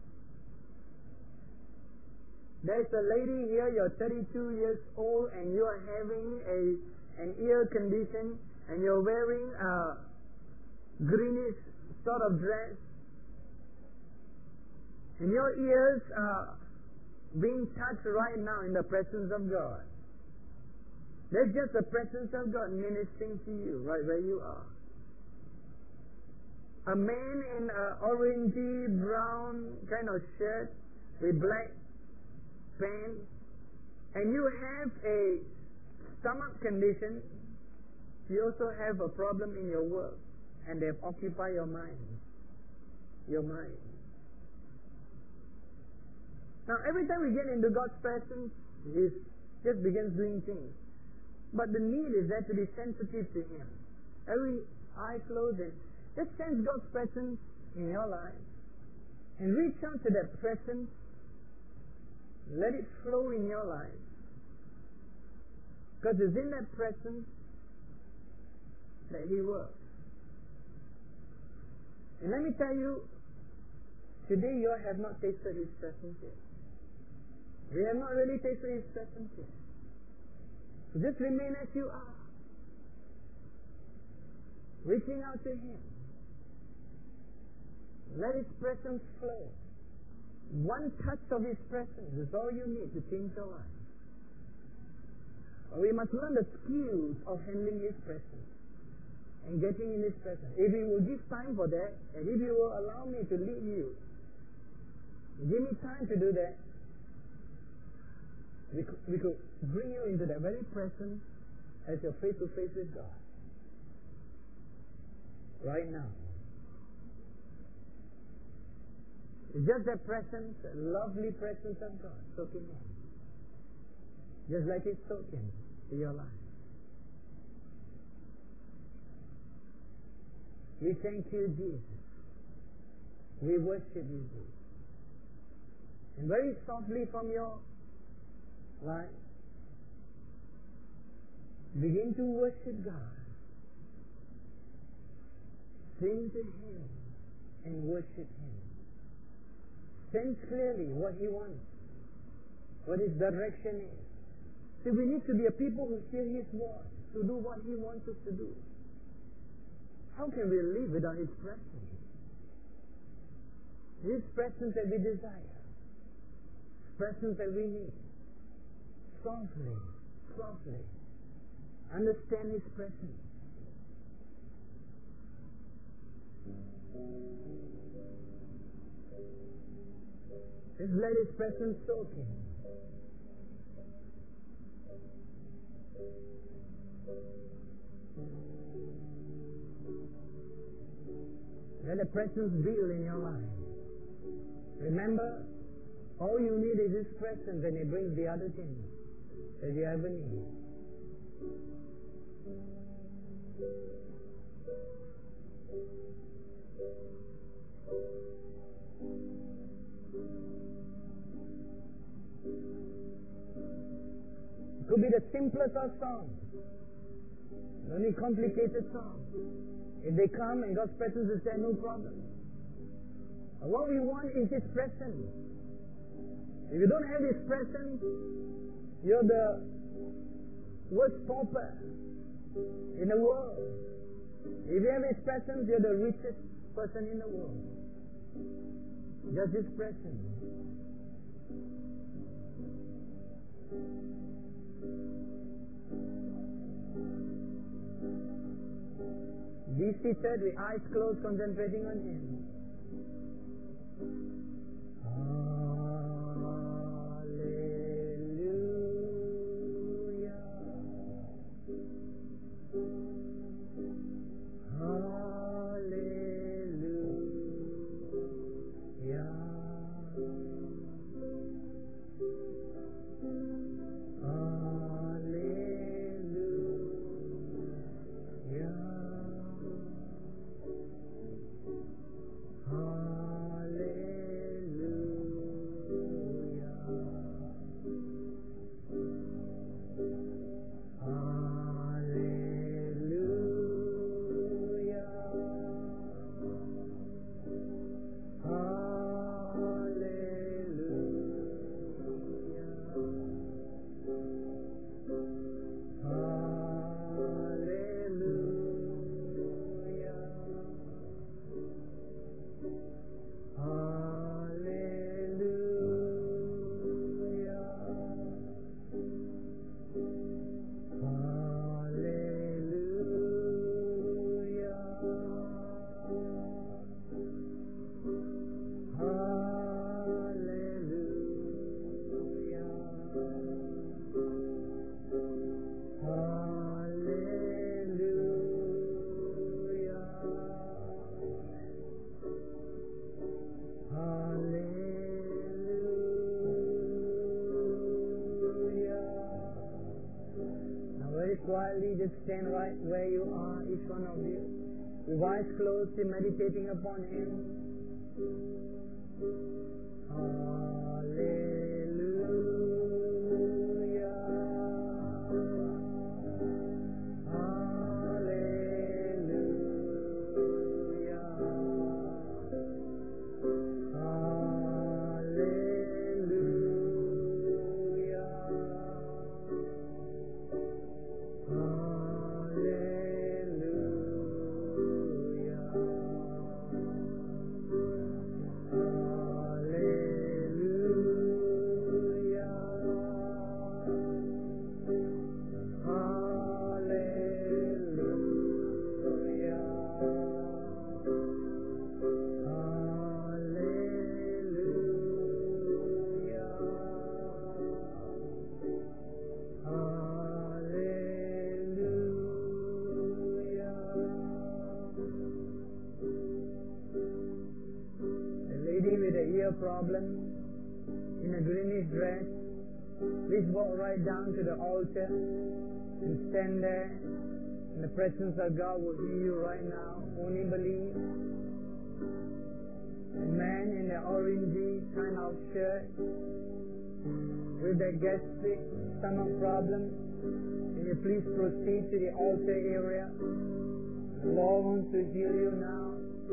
There's a lady here, you're 32 years old and you are having an ear condition and you're wearing a greenish sort of dress. And your ears are being touched right now in the presence of God. There's just the presence of God ministering to you right where you are. A man in an orangey brown kind of shirt with black pants, and you have a stomach condition. You also have a problem in your work, and they've occupied your mind. Your mind. Now, every time we get into God's presence, He just begins doing things. But the need is there to be sensitive to Him. Every eye closed, and just sense God's presence in your life. And reach out to that presence. Let it flow in your life. Because it's in that presence that He works. And let me tell you, today you have not tasted His presence yet. We have not really tasted His presence yet. So just remain as you are. Reaching out to Him. Let His presence flow. One touch of His presence is all you need to change your life. We must learn the skills of handling His presence and getting in His presence. If He will give time for that, and if He will allow me to lead you, give me time to do that, we could bring you into that very presence as you're face to face with God. Right now. It's just that presence, that lovely presence of God soaking in. Just like it's soaking to your life. We thank you, Jesus. We worship you, Jesus. And very softly from your life, begin to worship God. Sing to Him and worship Him. Sense clearly what He wants, what His direction is. See, we need to be a people who hear His voice, to do what He wants us to do. How can we live without His presence? His presence that we desire, presence that we need. Softly, softly, understand His presence. Just let His presence soak in. Let the presence build in your life. Remember, all you need is His presence, and He brings the other things that you ever need. It could be the simplest of songs. No need complicated songs. If they come and God's presence is there, no problem. But what we want is His presence. If you don't have His presence, you're the worst pauper in the world. If you have His presence, you're the richest person in the world. Just His presence. Be seated with eyes closed, concentrating on Him. Hallelujah. quietly just stand right where you are, each one of you. With eyes closed, you're meditating upon Him. Problem in a greenish dress, please walk right down to the altar and stand there, and the presence of God will heal you right now. Only believe. A man in the orangey kind of shirt with a gastric stomach problem, can you please proceed to the altar area? The Lord wants to heal you now.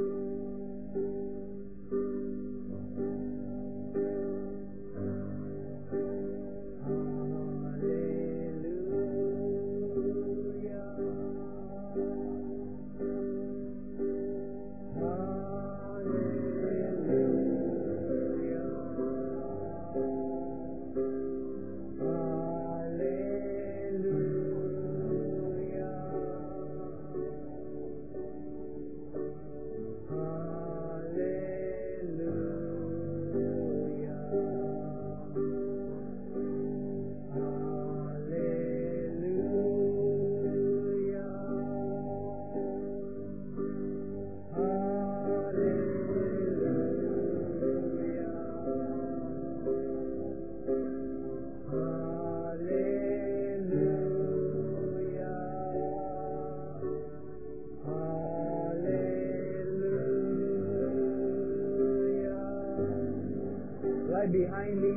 Behind me,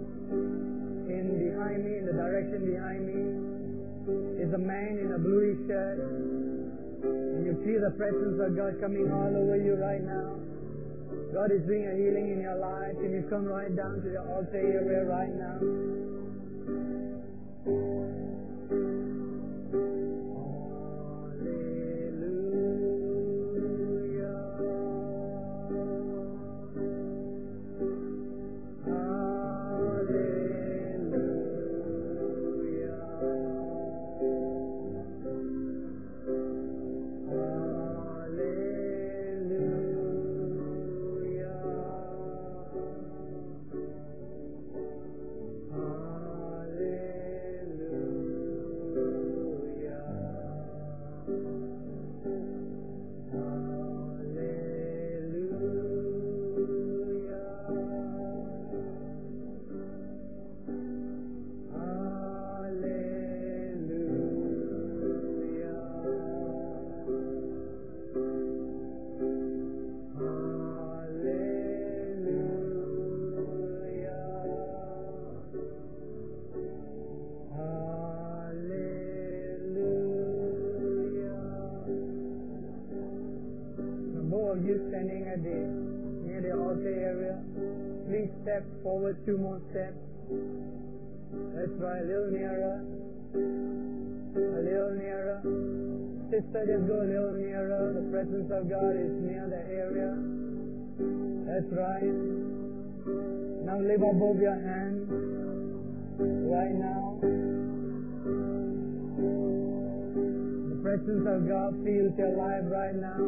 in the direction behind me, is a man in a bluish shirt. And you feel the presence of God coming all over you right now. God is doing a healing in your life. Can you come right down to the altar area right now? Near the altar area, please step forward 2 more steps. That's right, a little nearer. A little nearer. Sister, just go a little nearer. The presence of God is near the area. That's right. Now lift up both your hands. Right now. The presence of God fills your life right now.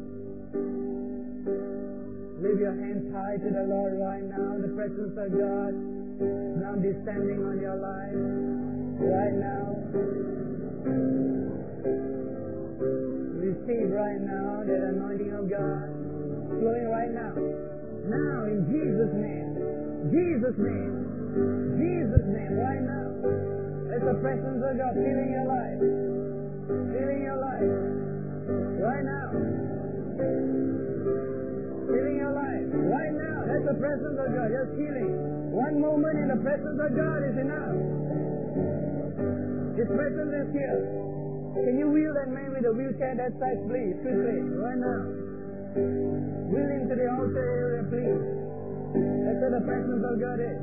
Leave your hands high to the Lord right now. The presence of God is now descending on your life right now. Receive right now that anointing of God flowing right now. Now in Jesus' name. Jesus' name. Jesus' name right now. Let the presence of God filling your life. Filling your life. Right now. Filling your life. Right now. Let the presence of God just healing. One moment in the presence of God is enough. His presence is here. Can you wheel that man with a wheelchair that side, please? Quickly. Right now. Wheel him to the altar area, please. That's where the presence of God is.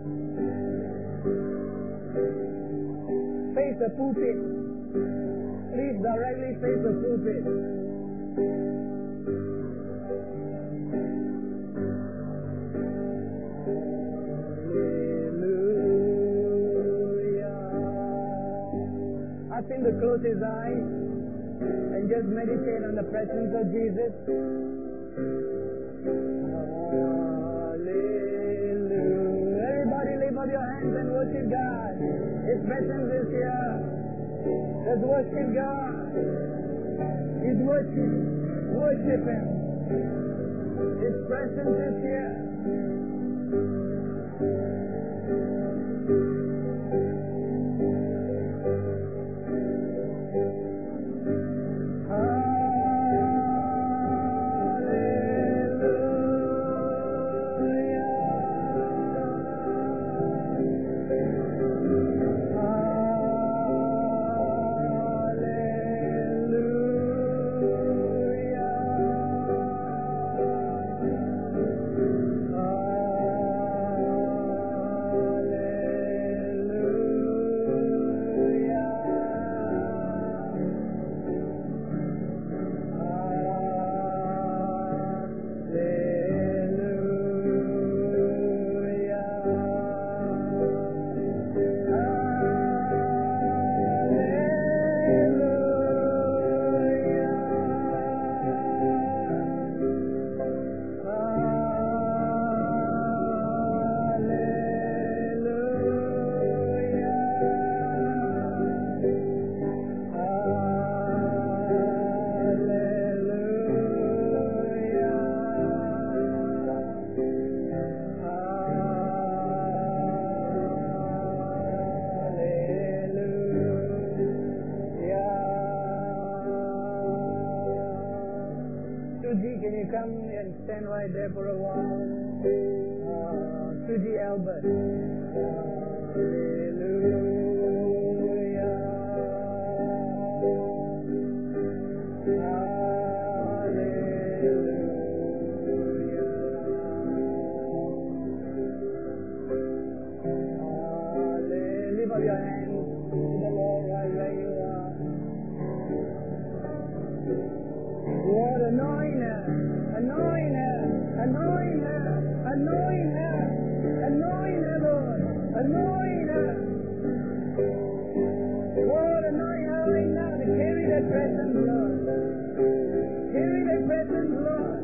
Face the pulpit. Please directly face the pulpit. Hallelujah. Ask him to close his eyes and just meditate on the presence of Jesus. Hallelujah. Everybody lift up your hands and worship God. His presence is here. Let's worship God. He's worship. Worship Him. His presence is here. Can you come and stand right there for a while? Suji Albert. Hallelujah. Hallelujah. Lift up your hands to the Lord right where you are. Lord, anoint her, anoint her, anoint her, anoint her, anoint her, Lord, anoint her. Lord, anoint her right now to carry that presence, Lord. Carry that presence, Lord.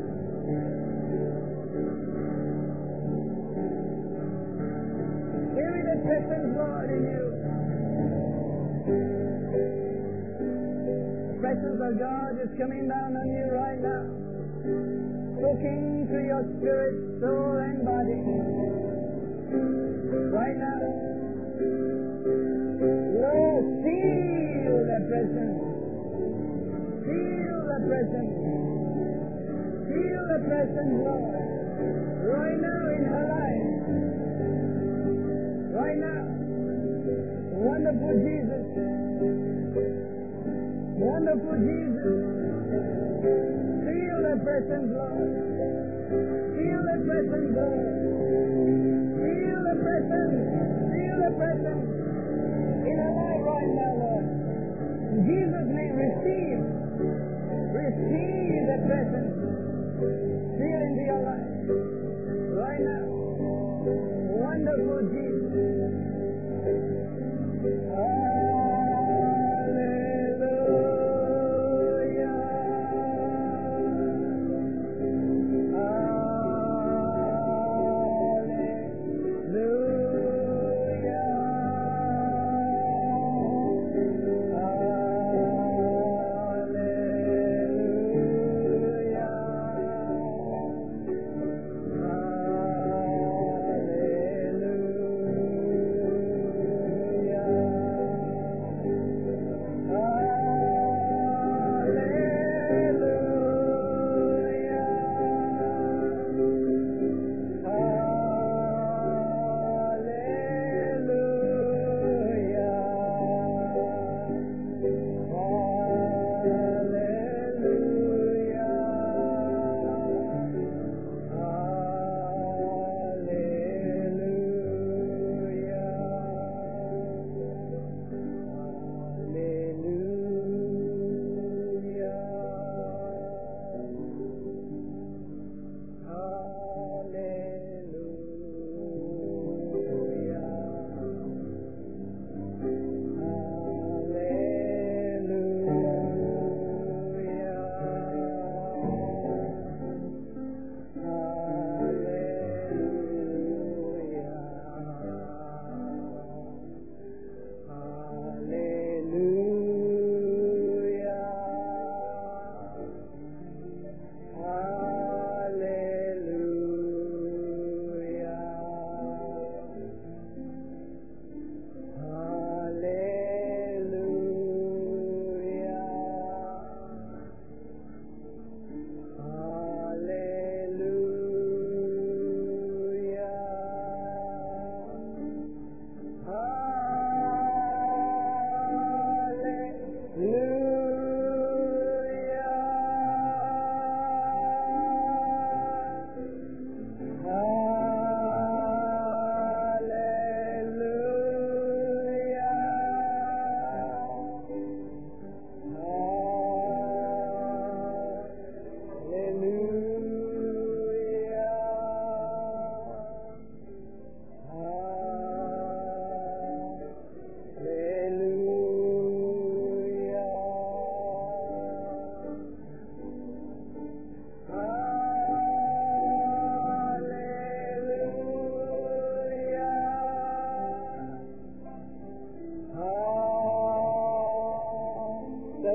Carry that presence, Lord, in you. The presence of God is coming down on you right now. Soaking through your spirit, soul, and body. Right now. Lord, feel that presence. Feel the presence. Feel the presence, Lord. Right now in her life. Right now. Wonderful Jesus. Wonderful Jesus. Feel the presence, Lord. Feel the presence, Lord. Feel the presence. Feel the presence in our life right now, Lord. In Jesus' name, receive. Receive the presence. Feel into your life right now. Wonderful Jesus.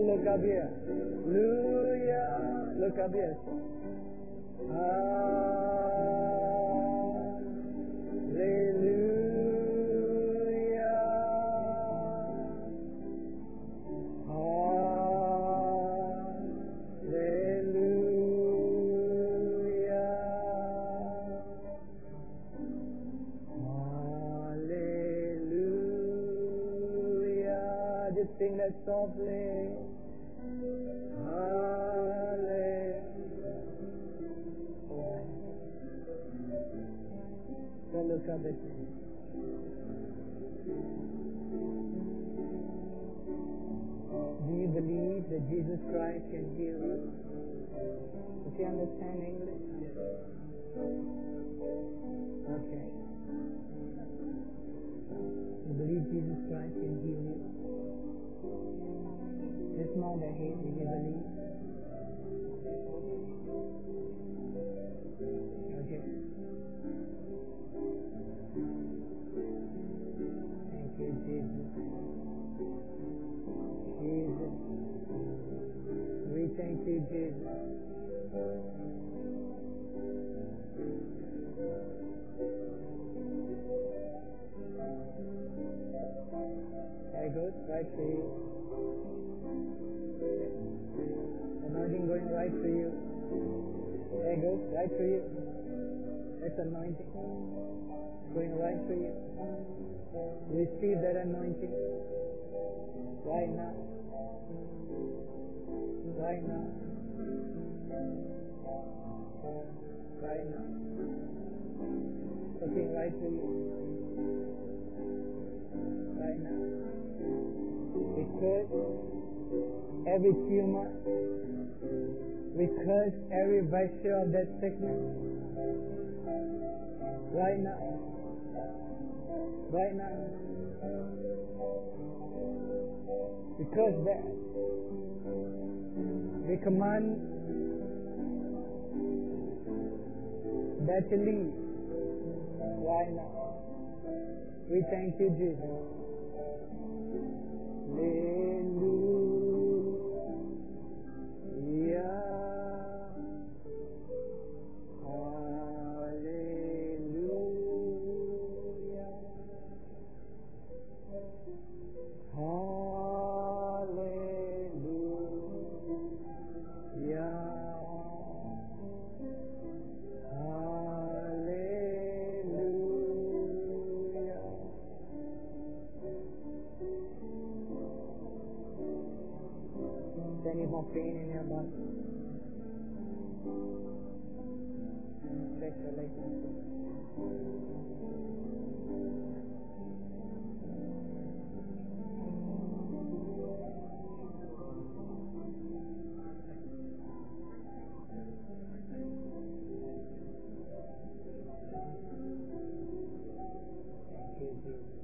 look up here. Hallelujah. Look up here. Sing that softly. Hallelujah. So look up at me. Do you believe that Jesus Christ can heal you? Does he understand English? Okay. You believe Jesus Christ can heal you? Just nod your head. Do you believe? Okay. Thank you, Jesus. Jesus. We thank you, Jesus. Very good. Right for you. Anointing going right for you. There goes, right for you. That's anointing. Going right for you. Receive that anointing. Right now. Right now. Right now. Looking right for you. Right now. We curse every tumor. We curse every virtue of that sickness. Right now. Right now. We curse that. We command that to leave. Right now. We thank you, Jesus. Any more pain in your body? Check your legs. Thank you, Jesus.